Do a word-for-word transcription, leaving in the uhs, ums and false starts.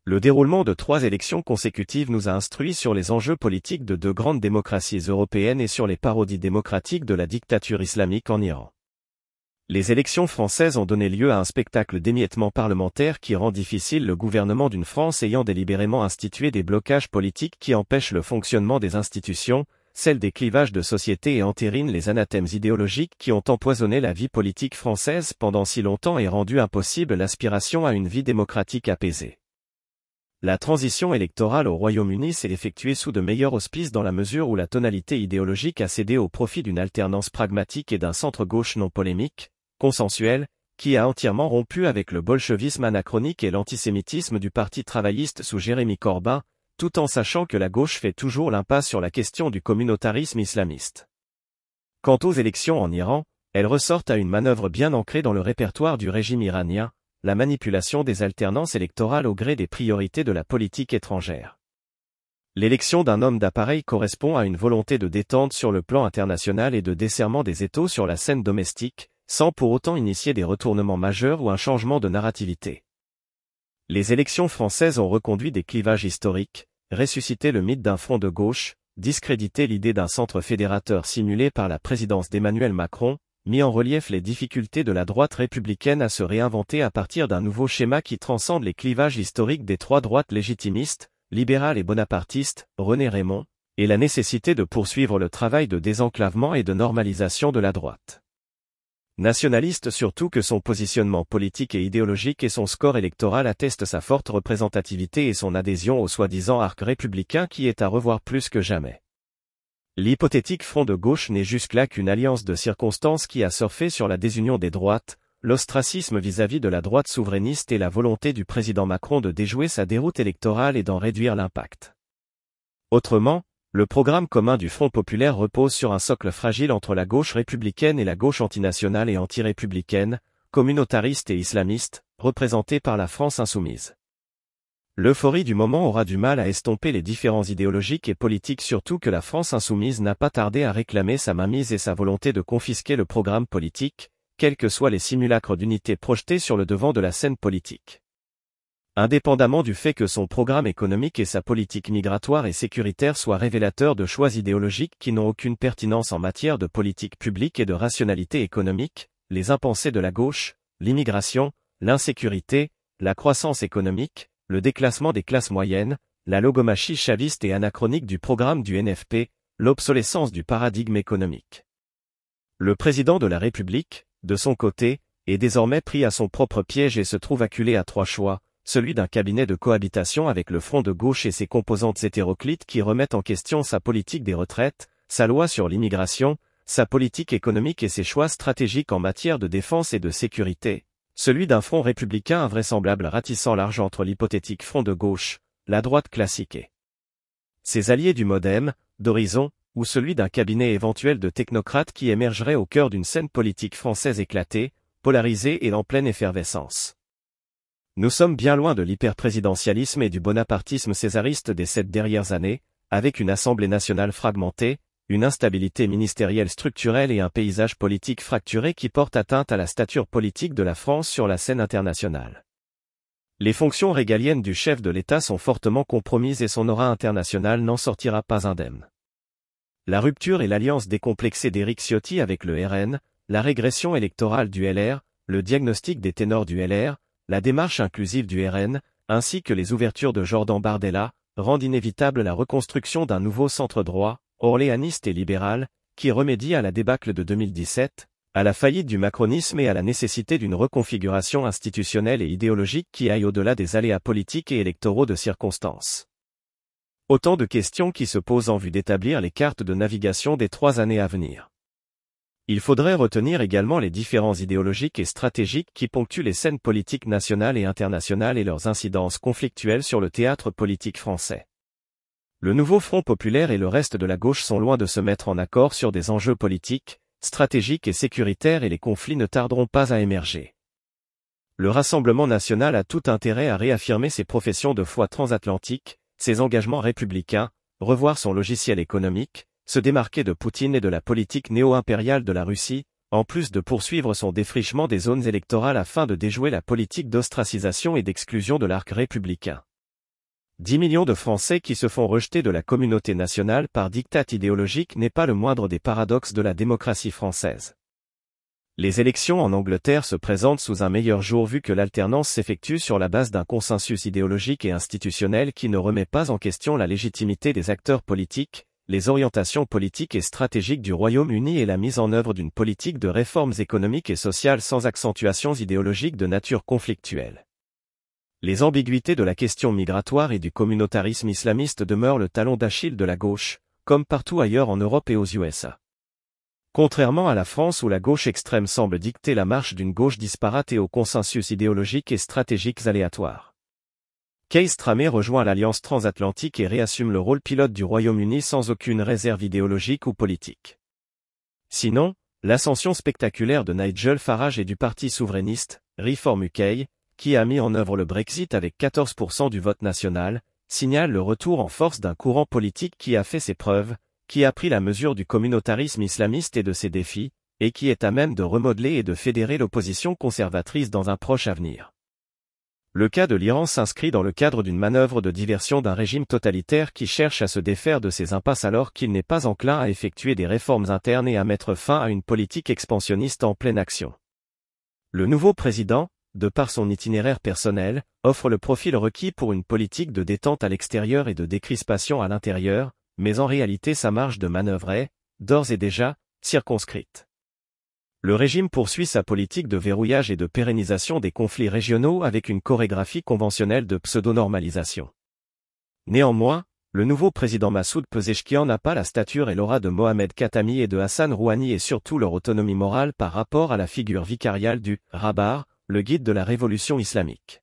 Le déroulement de trois élections consécutives nous a instruits sur les enjeux politiques de deux grandes démocraties européennes et sur les parodies démocratiques de la dictature islamique en Iran. Les élections françaises ont donné lieu à un spectacle d'émiettement parlementaire qui rend difficile le gouvernement d'une France ayant délibérément institué des blocages politiques qui empêchent le fonctionnement des institutions, celle des clivages de société et entérinent les anathèmes idéologiques qui ont empoisonné la vie politique française pendant si longtemps et rendu impossible l'aspiration à une vie démocratique apaisée. La transition électorale au Royaume-Uni s'est effectuée sous de meilleurs auspices dans la mesure où la tonalité idéologique a cédé au profit d'une alternance pragmatique et d'un centre-gauche non polémique, consensuel, qui a entièrement rompu avec le bolchevisme anachronique et l'antisémitisme du Parti travailliste sous Jérémy Corbyn, tout en sachant que la gauche fait toujours l'impasse sur la question du communautarisme islamiste. Quant aux élections en Iran, elles ressortent à une manœuvre bien ancrée dans le répertoire du régime iranien, la manipulation des alternances électorales au gré des priorités de la politique étrangère. L'élection d'un homme d'appareil correspond à une volonté de détente sur le plan international et de desserrement des étaux sur la scène domestique, sans pour autant initier des retournements majeurs ou un changement de narrativité. Les élections françaises ont reconduit des clivages historiques, ressuscité le mythe d'un front de gauche, discrédité l'idée d'un centre fédérateur simulé par la présidence d'Emmanuel Macron, mis en relief les difficultés de la droite républicaine à se réinventer à partir d'un nouveau schéma qui transcende les clivages historiques des trois droites légitimistes, libérales et bonapartistes, René Raymond, et la nécessité de poursuivre le travail de désenclavement et de normalisation de la droite. Nationaliste surtout que son positionnement politique et idéologique et son score électoral attestent sa forte représentativité et son adhésion au soi-disant arc républicain qui est à revoir plus que jamais. L'hypothétique front de gauche n'est jusque-là qu'une alliance de circonstances qui a surfé sur la désunion des droites, l'ostracisme vis-à-vis de la droite souverainiste et la volonté du président Macron de déjouer sa déroute électorale et d'en réduire l'impact. Autrement, le programme commun du Front populaire repose sur un socle fragile entre la gauche républicaine et la gauche antinationale et anti-républicaine, communautariste et islamiste, représentée par la France insoumise. L'euphorie du moment aura du mal à estomper les différends idéologiques et politiques, surtout que la France insoumise n'a pas tardé à réclamer sa mainmise et sa volonté de confisquer le programme politique, quels que soient les simulacres d'unité projetés sur le devant de la scène politique. Indépendamment du fait que son programme économique et sa politique migratoire et sécuritaire soient révélateurs de choix idéologiques qui n'ont aucune pertinence en matière de politique publique et de rationalité économique, les impensés de la gauche, l'immigration, l'insécurité, la croissance économique, le déclassement des classes moyennes, la logomachie chaviste et anachronique du programme du N F P, l'obsolescence du paradigme économique. Le président de la République, de son côté, est désormais pris à son propre piège et se trouve acculé à trois choix, celui d'un cabinet de cohabitation avec le front de gauche et ses composantes hétéroclites qui remettent en question sa politique des retraites, sa loi sur l'immigration, sa politique économique et ses choix stratégiques en matière de défense et de sécurité, celui d'un front républicain invraisemblable ratissant large entre l'hypothétique front de gauche, la droite classique et ses alliés du MoDem, d'Horizon, ou celui d'un cabinet éventuel de technocrates qui émergerait au cœur d'une scène politique française éclatée, polarisée et en pleine effervescence. Nous sommes bien loin de l'hyperprésidentialisme et du bonapartisme césariste des sept dernières années, avec une Assemblée nationale fragmentée, une instabilité ministérielle structurelle et un paysage politique fracturé qui portent atteinte à la stature politique de la France sur la scène internationale. Les fonctions régaliennes du chef de l'État sont fortement compromises et son aura internationale n'en sortira pas indemne. La rupture et l'alliance décomplexée d'Éric Ciotti avec le R N, la régression électorale du L R, le diagnostic des ténors du L R, la démarche inclusive du R N, ainsi que les ouvertures de Jordan Bardella, rendent inévitable la reconstruction d'un nouveau centre droit, orléaniste et libéral, qui remédie à la débâcle de deux mille dix-sept, à la faillite du macronisme et à la nécessité d'une reconfiguration institutionnelle et idéologique qui aille au-delà des aléas politiques et électoraux de circonstances. Autant de questions qui se posent en vue d'établir les cartes de navigation des trois années à venir. Il faudrait retenir également les différends idéologiques et stratégiques qui ponctuent les scènes politiques nationales et internationales et leurs incidences conflictuelles sur le théâtre politique français. Le nouveau Front populaire et le reste de la gauche sont loin de se mettre en accord sur des enjeux politiques, stratégiques et sécuritaires et les conflits ne tarderont pas à émerger. Le Rassemblement national a tout intérêt à réaffirmer ses professions de foi transatlantiques, ses engagements républicains, revoir son logiciel économique, se démarquer de Poutine et de la politique néo-impériale de la Russie, en plus de poursuivre son défrichement des zones électorales afin de déjouer la politique d'ostracisation et d'exclusion de l'arc républicain. dix millions de Français qui se font rejeter de la communauté nationale par diktat idéologique n'est pas le moindre des paradoxes de la démocratie française. Les élections en Angleterre se présentent sous un meilleur jour vu que l'alternance s'effectue sur la base d'un consensus idéologique et institutionnel qui ne remet pas en question la légitimité des acteurs politiques, les orientations politiques et stratégiques du Royaume-Uni et la mise en œuvre d'une politique de réformes économiques et sociales sans accentuations idéologiques de nature conflictuelle. Les ambiguïtés de la question migratoire et du communautarisme islamiste demeurent le talon d'Achille de la gauche, comme partout ailleurs en Europe et aux U S A. Contrairement à la France où la gauche extrême semble dicter la marche d'une gauche disparate et au consensus idéologique et stratégiques aléatoires. Keir Starmer rejoint l'Alliance transatlantique et réassume le rôle pilote du Royaume-Uni sans aucune réserve idéologique ou politique. Sinon, l'ascension spectaculaire de Nigel Farage et du parti souverainiste, Reform U K, qui a mis en œuvre le Brexit avec quatorze pour cent du vote national, signale le retour en force d'un courant politique qui a fait ses preuves, qui a pris la mesure du communautarisme islamiste et de ses défis, et qui est à même de remodeler et de fédérer l'opposition conservatrice dans un proche avenir. Le cas de l'Iran s'inscrit dans le cadre d'une manœuvre de diversion d'un régime totalitaire qui cherche à se défaire de ses impasses alors qu'il n'est pas enclin à effectuer des réformes internes et à mettre fin à une politique expansionniste en pleine action. Le nouveau président, de par son itinéraire personnel, offre le profil requis pour une politique de détente à l'extérieur et de décrispation à l'intérieur, mais en réalité sa marge de manœuvre est, d'ores et déjà, circonscrite. Le régime poursuit sa politique de verrouillage et de pérennisation des conflits régionaux avec une chorégraphie conventionnelle de pseudo-normalisation. Néanmoins, le nouveau président Massoud Pezeshkian n'a pas la stature et l'aura de Mohamed Khatami et de Hassan Rouhani et surtout leur autonomie morale par rapport à la figure vicariale du « Rabar », le guide de la révolution islamique.